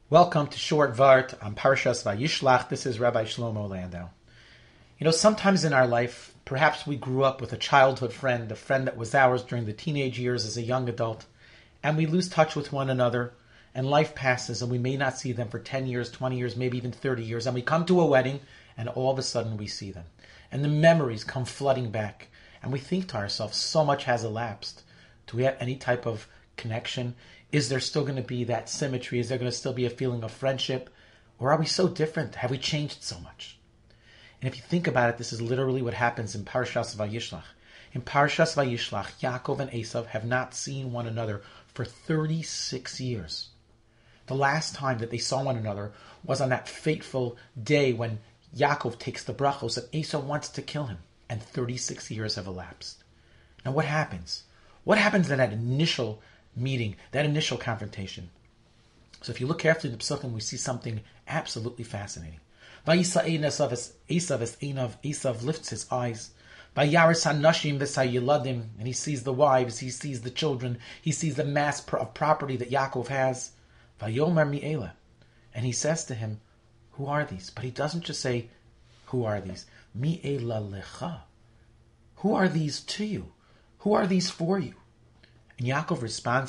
Welcome to Short Vart on Parshas Vayishlach. This is Rabbi Shlomo Landau. Sometimes in our life, perhaps we grew up with a childhood friend, a friend that was ours during the teenage years as a young adult, and we lose touch with one another, and life passes, and we may not see them for 10 years, 20 years, maybe even 30 years, and we come to a wedding, and all of a sudden we see them. And the memories come flooding back, and we think to ourselves, so much has elapsed. Do we have any type of connection? Is there still going to be that symmetry? Is there going to still be a feeling of friendship? Or are we so different? Have we changed so much? And if you think about it, this is literally what happens in Parshas Vayishlach. In Parshas Vayishlach, Yaakov and Esav have not seen one another for 36 years. The last time that they saw one another was on that fateful day when Yaakov takes the brachos and Esav wants to kill him. And 36 years have elapsed. Now what happens? What happens in that initial meeting, that initial confrontation? So if you look carefully in the Psukim, we see something absolutely fascinating. Esav lifts his eyes. And he sees the wives, he sees the children, he sees the mass of property that Yaakov has. And he says to him, who are these? But he doesn't just say, who are these? Mi'ela lecha. Who are these to you? Who are these for you? And Yaakov responds,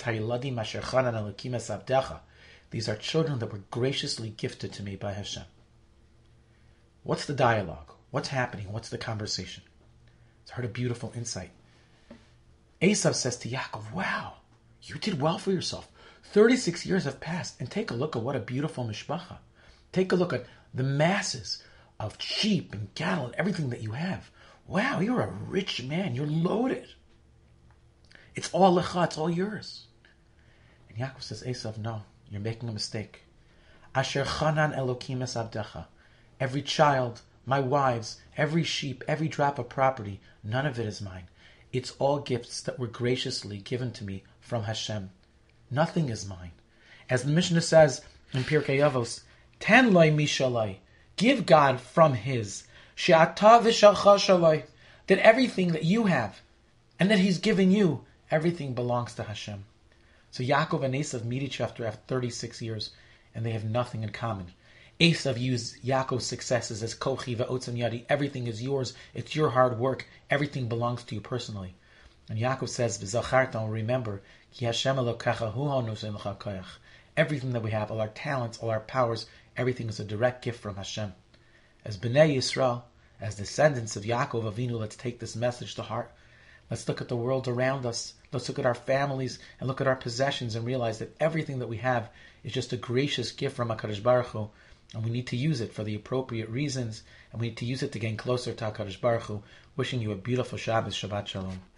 these are children that were graciously gifted to me by Hashem. What's the dialogue? What's happening? What's the conversation? It's heard a beautiful insight. Esav says to Yaakov, wow, you did well for yourself. 36 years have passed, and take a look at what a beautiful mishpacha. Take a look at the masses of sheep and cattle and everything that you have. Wow, you're a rich man. You're loaded. It's all lecha, it's all yours. And Yaakov says, Esav, no, you're making a mistake. Asher chanan Elokim es abdecha. Every child, my wives, every sheep, every drop of property, none of it is mine. It's all gifts that were graciously given to me from Hashem. Nothing is mine. As the Mishnah says in Pirkei Avos, Ten loy mishalai, give God from His. She'ata v'shalcha shalai, that everything that you have and that He's given you, everything belongs to Hashem. So Yaakov and Esav meet each other after 36 years, and they have nothing in common. Esav used Yaakov's successes as kochi ve'otzem yadi. Everything is yours. It's your hard work. Everything belongs to you personally. And Yaakov says, v'zacharta, remember, ki Hashem elokecha hu hanosen lecha koyach. Everything that we have, all our talents, all our powers, everything is a direct gift from Hashem. As Bnei Yisrael, as descendants of Yaakov Avinu, let's take this message to heart. Let's look at the world around us. Let's look at our families and look at our possessions and realize that everything that we have is just a gracious gift from HaKadosh Baruch Hu, and we need to use it for the appropriate reasons, and we need to use it to gain closer to HaKadosh Baruch Hu. Wishing you a beautiful Shabbos, Shabbat Shalom.